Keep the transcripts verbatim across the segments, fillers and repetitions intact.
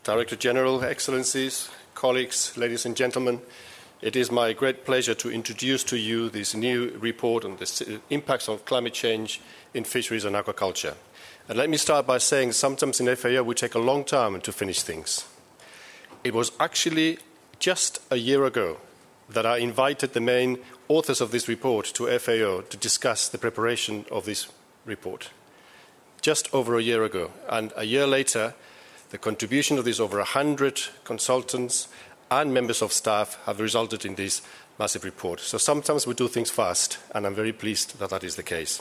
Director General, Excellencies, colleagues, ladies and gentlemen, it is my great pleasure to introduce to you this new report on the impacts of climate change in fisheries and aquaculture. And let me start by saying sometimes in F A O we take a long time to finish things. It was actually just a year ago that I invited the main authors of this report to F A O to discuss the preparation of this report. Just over a year ago. And a year later, the contribution of these over one hundred consultants and members of staff have resulted in this massive report. So sometimes we do things fast, and I'm very pleased that that is the case.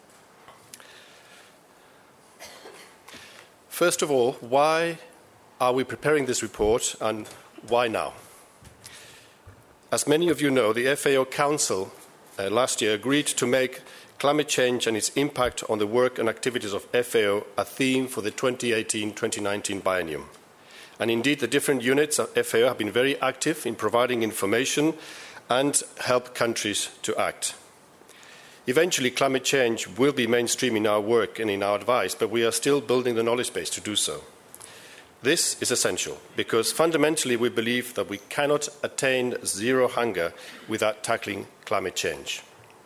First of all, why are we preparing this report, and why now? As many of you know, the F A O Council uh, last year agreed to make climate change and its impact on the work and activities of F A O a theme for the twenty eighteen twenty nineteen biennium. And indeed, the different units of F A O have been very active in providing information and help countries to act. Eventually, climate change will be mainstream in our work and in our advice, but we are still building the knowledge base to do so. This is essential because fundamentally we believe that we cannot attain zero hunger without tackling climate change.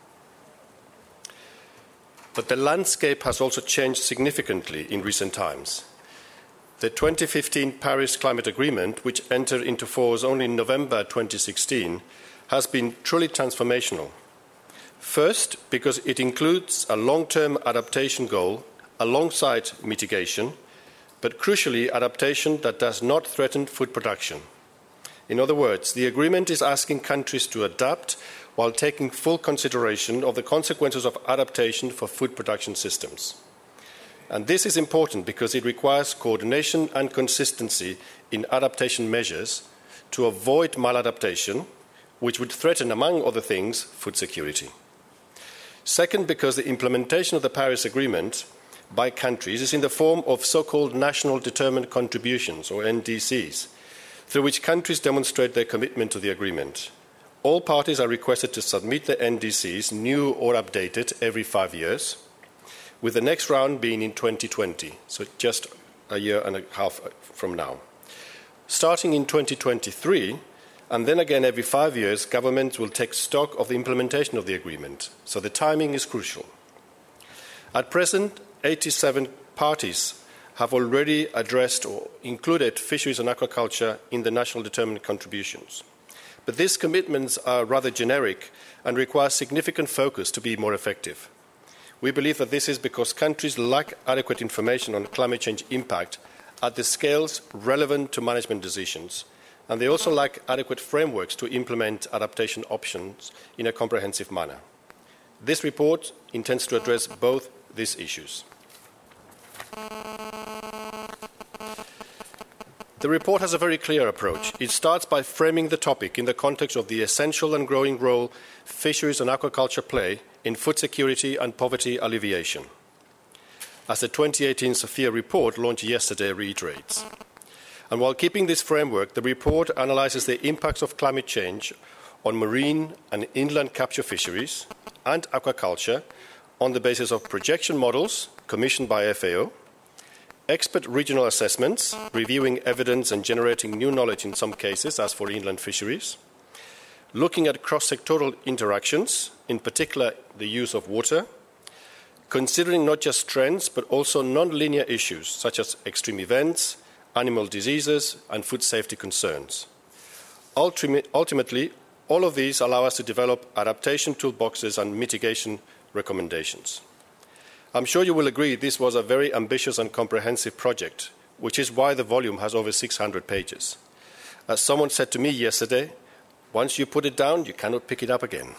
But the landscape has also changed significantly in recent times. The twenty fifteen Paris Climate Agreement, which entered into force only in November twenty sixteen, has been truly transformational. First, because it includes a long-term adaptation goal alongside mitigation, but crucially adaptation that does not threaten food production. In other words, the agreement is asking countries to adapt while taking full consideration of the consequences of adaptation for food production systems. And this is important because it requires coordination and consistency in adaptation measures to avoid maladaptation, which would threaten, among other things, food security. Second, because the implementation of the Paris Agreement by countries is in the form of so-called national determined contributions, or N D Cs, through which countries demonstrate their commitment to the agreement. All parties are requested to submit the N D Cs, new or updated, every five years, with the next round being in twenty twenty, so just a year and a half from now. Starting in twenty twenty-three, and then again every five years, governments will take stock of the implementation of the agreement, so the timing is crucial. At present, eighty-seven parties have already addressed or included fisheries and aquaculture in the national determined contributions. But these commitments are rather generic and require significant focus to be more effective. We believe that this is because countries lack adequate information on climate change impact at the scales relevant to management decisions, and they also lack adequate frameworks to implement adaptation options in a comprehensive manner. This report intends to address both these issues. The report has a very clear approach. It starts by framing the topic in the context of the essential and growing role fisheries and aquaculture play in food security and poverty alleviation, as the twenty eighteen Sophia report launched yesterday reiterates. And while keeping this framework, the report analyses the impacts of climate change on marine and inland capture fisheries and aquaculture on the basis of projection models commissioned by F A O, expert regional assessments, reviewing evidence and generating new knowledge in some cases, as for inland fisheries, looking at cross-sectoral interactions, in particular the use of water, considering not just trends but also non-linear issues such as extreme events, animal diseases and food safety concerns. Ultimately, all of these allow us to develop adaptation toolboxes and mitigation recommendations. I'm sure you will agree this was a very ambitious and comprehensive project, which is why the volume has over six hundred pages. As someone said to me yesterday, once you put it down, you cannot pick it up again.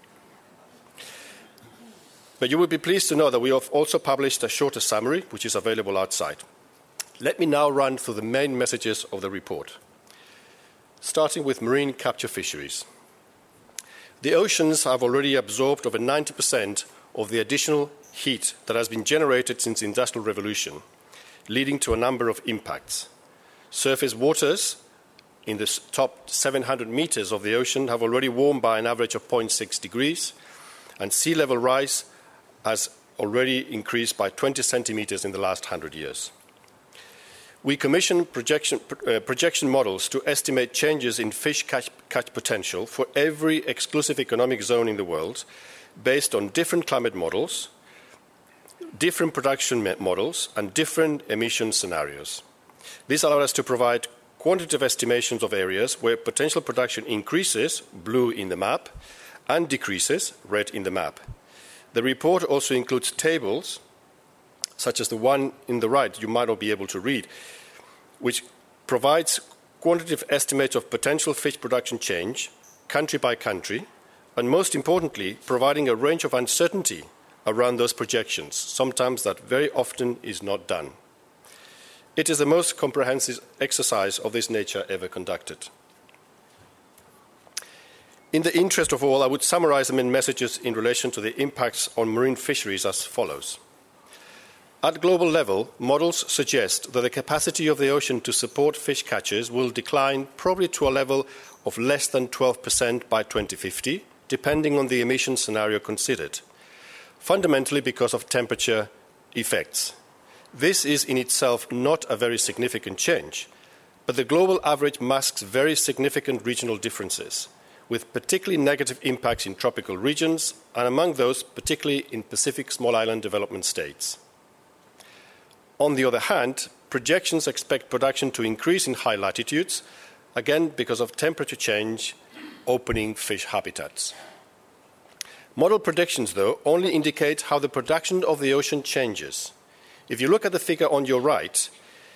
But you will be pleased to know that we have also published a shorter summary, which is available outside. Let me now run through the main messages of the report, starting with marine capture fisheries. The oceans have already absorbed over ninety percent of the additional heat that has been generated since the Industrial Revolution, leading to a number of impacts. Surface waters in the top seven hundred meters of the ocean have already warmed by an average of zero point six degrees, and sea level rise has already increased by twenty centimeters in the last one hundred years. we commission projection, uh, projection models to estimate changes in fish catch, catch potential for every exclusive economic zone in the world based on different climate models, different production models, and different emission scenarios. This allows us to provide quantitative estimations of areas where potential production increases, blue in the map, and decreases, red in the map. The report also includes tables, such as the one in the right you might not be able to read, which provides quantitative estimates of potential fish production change, country by country, and most importantly, providing a range of uncertainty around those projections, sometimes that very often is not done. It is the most comprehensive exercise of this nature ever conducted. In the interest of all, I would summarize the main messages in relation to the impacts on marine fisheries as follows. At global level, models suggest that the capacity of the ocean to support fish catches will decline probably to a level of less than twelve percent by twenty fifty, depending on the emission scenario considered, fundamentally because of temperature effects. This is in itself not a very significant change, but the global average masks very significant regional differences, with particularly negative impacts in tropical regions, and among those, particularly in Pacific small island development states. On the other hand, projections expect production to increase in high latitudes, again because of temperature change opening fish habitats. Model predictions, though, only indicate how the production of the ocean changes. If you look at the figure on your right,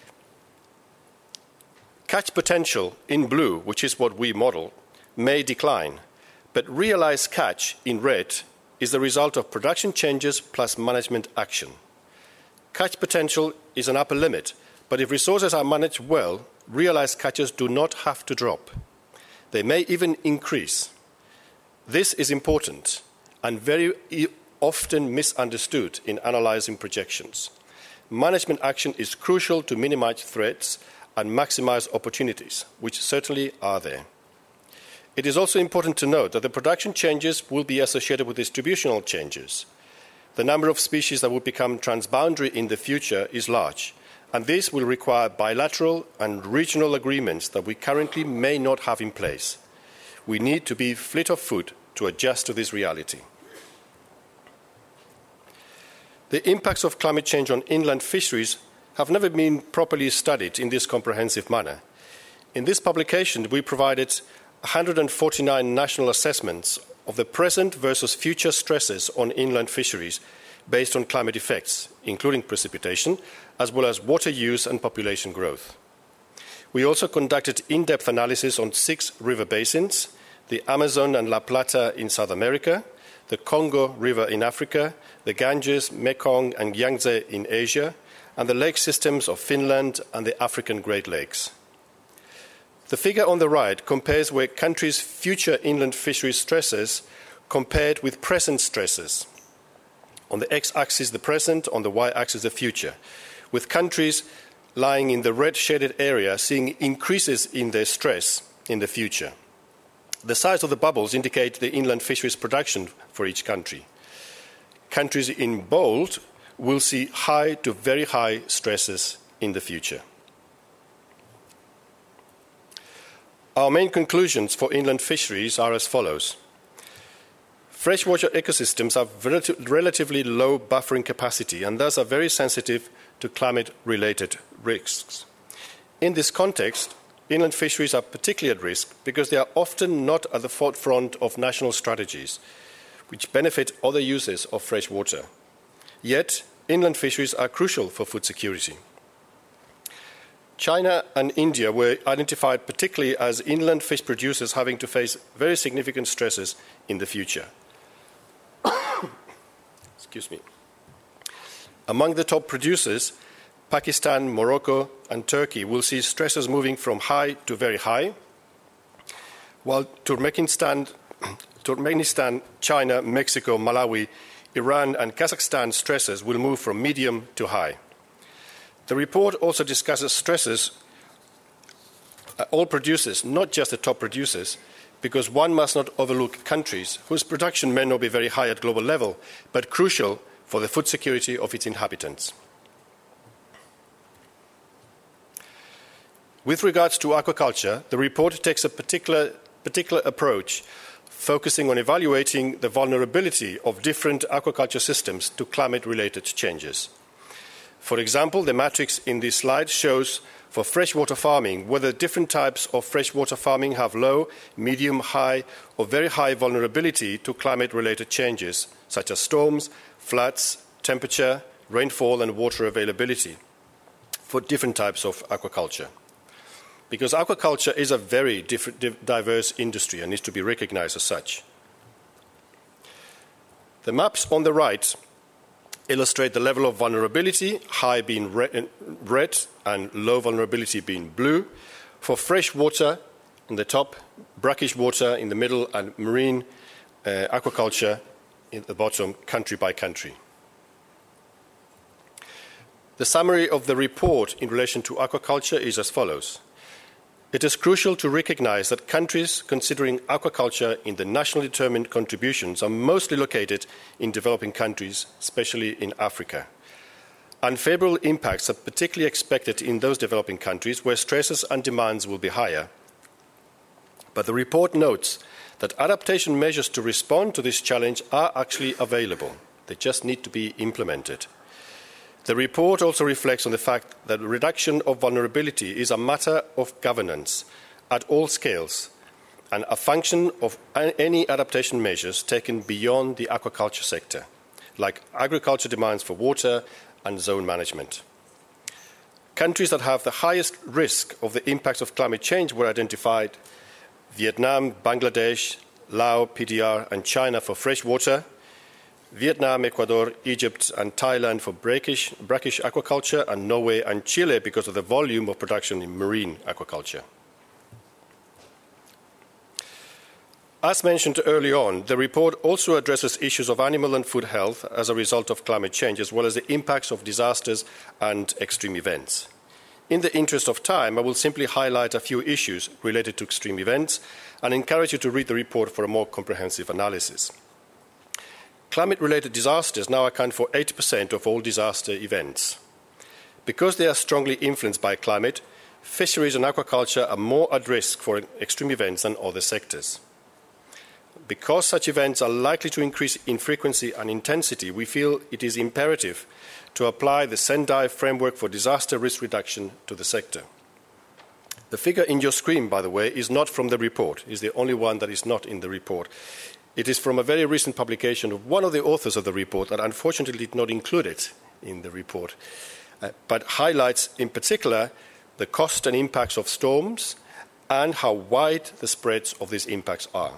catch potential in blue, which is what we model, may decline, but realized catch in red is the result of production changes plus management action. Catch potential is an upper limit, but if resources are managed well, realized catches do not have to drop. They may even increase. This is important and very often misunderstood in analyzing projections. Management action is crucial to minimize threats and maximize opportunities, which certainly are there. It is also important to note that the production changes will be associated with distributional changes. The number of species that will become transboundary in the future is large, and this will require bilateral and regional agreements that we currently may not have in place. We need to be fleet of foot to adjust to this reality. The impacts of climate change on inland fisheries have never been properly studied in this comprehensive manner. In this publication, we provided one hundred forty-nine national assessments of the present versus future stresses on inland fisheries based on climate effects, including precipitation, as well as water use and population growth. We also conducted in-depth analysis on six river basins, the Amazon and La Plata in South America, the Congo River in Africa, the Ganges, Mekong and Yangtze in Asia, and the lake systems of Finland and the African Great Lakes. The figure on the right compares where countries' future inland fisheries stresses compared with present stresses. On the x-axis, the present, on the y-axis, the future, with countries lying in the red shaded area seeing increases in their stress in the future. The size of the bubbles indicate the inland fisheries production for each country. Countries in bold will see high to very high stresses in the future. Our main conclusions for inland fisheries are as follows. Freshwater ecosystems have rel- relatively low buffering capacity and thus are very sensitive to climate-related risks. In this context, inland fisheries are particularly at risk because they are often not at the forefront of national strategies, which benefit other uses of fresh water. Yet, inland fisheries are crucial for food security. China and India were identified particularly as inland fish producers having to face very significant stresses in the future. Excuse me. Among the top producers, Pakistan, Morocco, and Turkey will see stresses moving from high to very high, while Turkmenistan, Turkmenistan, China, Mexico, Malawi, Iran, and Kazakhstan stresses will move from medium to high. The report also discusses stresses uh, all producers, not just the top producers, because one must not overlook countries whose production may not be very high at global level, but crucial for the food security of its inhabitants. With regards to aquaculture, the report takes a particular, particular approach, focusing on evaluating the vulnerability of different aquaculture systems to climate-related changes. For example, the matrix in this slide shows for freshwater farming whether different types of freshwater farming have low, medium, high, or very high vulnerability to climate-related changes, such as storms, floods, temperature, rainfall, and water availability for different types of aquaculture. Because aquaculture is a very different, diverse industry and needs to be recognized as such. The maps on the right illustrate the level of vulnerability, high being red and low vulnerability being blue, for fresh water in the top, brackish water in the middle, and marine uh, aquaculture in the bottom, country by country. The summary of the report in relation to aquaculture is as follows. It is crucial to recognize that countries considering aquaculture in the nationally determined contributions are mostly located in developing countries, especially in Africa. Unfavorable impacts are particularly expected in those developing countries where stresses and demands will be higher. But the report notes that adaptation measures to respond to this challenge are actually available. They just need to be implemented. The report also reflects on the fact that the reduction of vulnerability is a matter of governance at all scales and a function of any adaptation measures taken beyond the aquaculture sector, like agriculture demands for water and zone management. Countries that have the highest risk of the impacts of climate change were identified: Vietnam, Bangladesh, Laos, P D R, and China for fresh water, Vietnam, Ecuador, Egypt, and Thailand for brackish, brackish aquaculture, and Norway and Chile because of the volume of production in marine aquaculture. As mentioned early on, the report also addresses issues of animal and food health as a result of climate change, as well as the impacts of disasters and extreme events. In the interest of time, I will simply highlight a few issues related to extreme events and encourage you to read the report for a more comprehensive analysis. Climate-related disasters now account for eighty percent of all disaster events. Because they are strongly influenced by climate, fisheries and aquaculture are more at risk for extreme events than other sectors. Because such events are likely to increase in frequency and intensity, we feel it is imperative to apply the Sendai framework for disaster risk reduction to the sector. The figure in your screen, by the way, is not from the report. It is the only one that is not in the report. It is from a very recent publication of one of the authors of the report that unfortunately did not include it in the report, uh, but highlights in particular the cost and impacts of storms and how wide the spreads of these impacts are.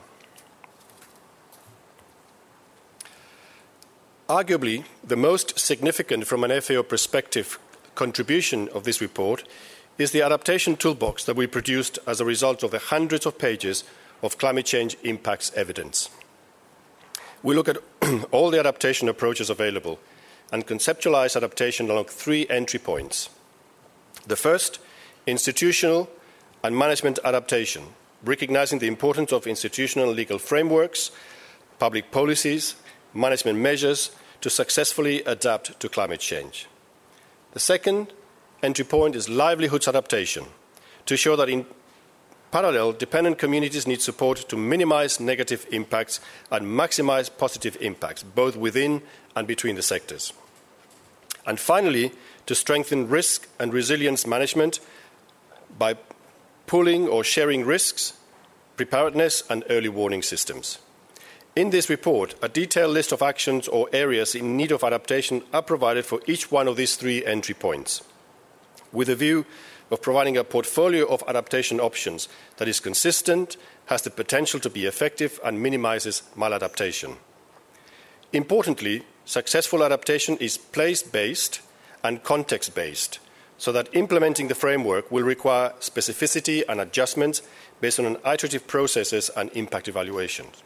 Arguably, the most significant from an F A O perspective contribution of this report is the adaptation toolbox that we produced as a result of the hundreds of pages of climate change impacts evidence. We look at all the adaptation approaches available and conceptualize adaptation along three entry points. The first, institutional and management adaptation, recognizing the importance of institutional and legal frameworks, public policies, management measures to successfully adapt to climate change. The second entry point is livelihoods adaptation, to show that in parallel, dependent communities need support to minimize negative impacts and maximize positive impacts, both within and between the sectors. And finally, to strengthen risk and resilience management by pooling or sharing risks, preparedness, and early warning systems. In this report, a detailed list of actions or areas in need of adaptation are provided for each one of these three entry points, with a view of providing a portfolio of adaptation options that is consistent, has the potential to be effective, and minimizes maladaptation. Importantly, successful adaptation is place-based and context-based, so that implementing the framework will require specificity and adjustments based on iterative processes and impact evaluations.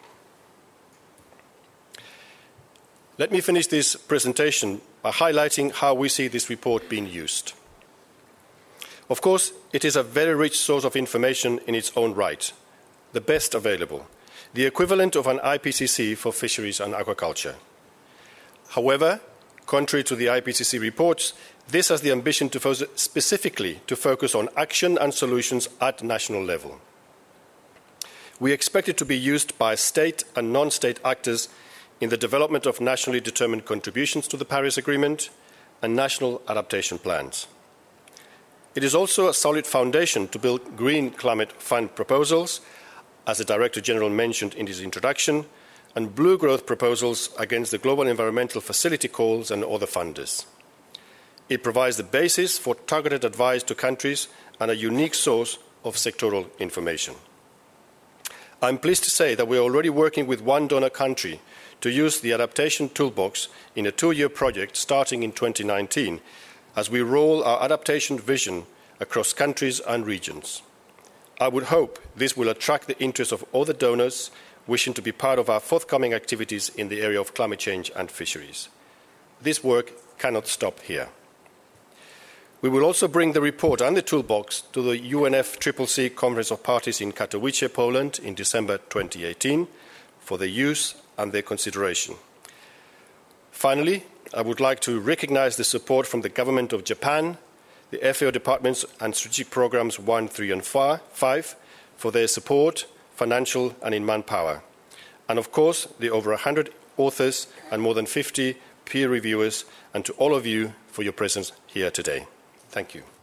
Let me finish this presentation by highlighting how we see this report being used. Of course, it is a very rich source of information in its own right, the best available, the equivalent of an I P C C for fisheries and aquaculture. However, contrary to the I P C C reports, This has the ambition to focus specifically to focus on action and solutions at national level. We expect it to be used by state and non-state actors in the development of nationally determined contributions to the Paris Agreement and national adaptation plans. It is also a solid foundation to build green climate fund proposals, as the Director General mentioned in his introduction, and blue growth proposals against the Global Environmental Facility calls and other funders. It provides the basis for targeted advice to countries and a unique source of sectoral information. I'm pleased to say that we are already working with one donor country to use the adaptation toolbox in a two-year project starting in twenty nineteen as we roll our adaptation vision across countries and regions. I would hope this will attract the interest of other donors wishing to be part of our forthcoming activities in the area of climate change and fisheries. This work cannot stop here. We will also bring the report and the toolbox to the U N F C C C Conference of Parties in Katowice, Poland in December twenty eighteen for their use and their consideration. Finally, I would like to recognise the support from the Government of Japan, the F A O departments and strategic programmes one, three and five for their support, financial and in manpower. And of course, the over one hundred authors and more than fifty peer reviewers, and to all of you for your presence here today. Thank you.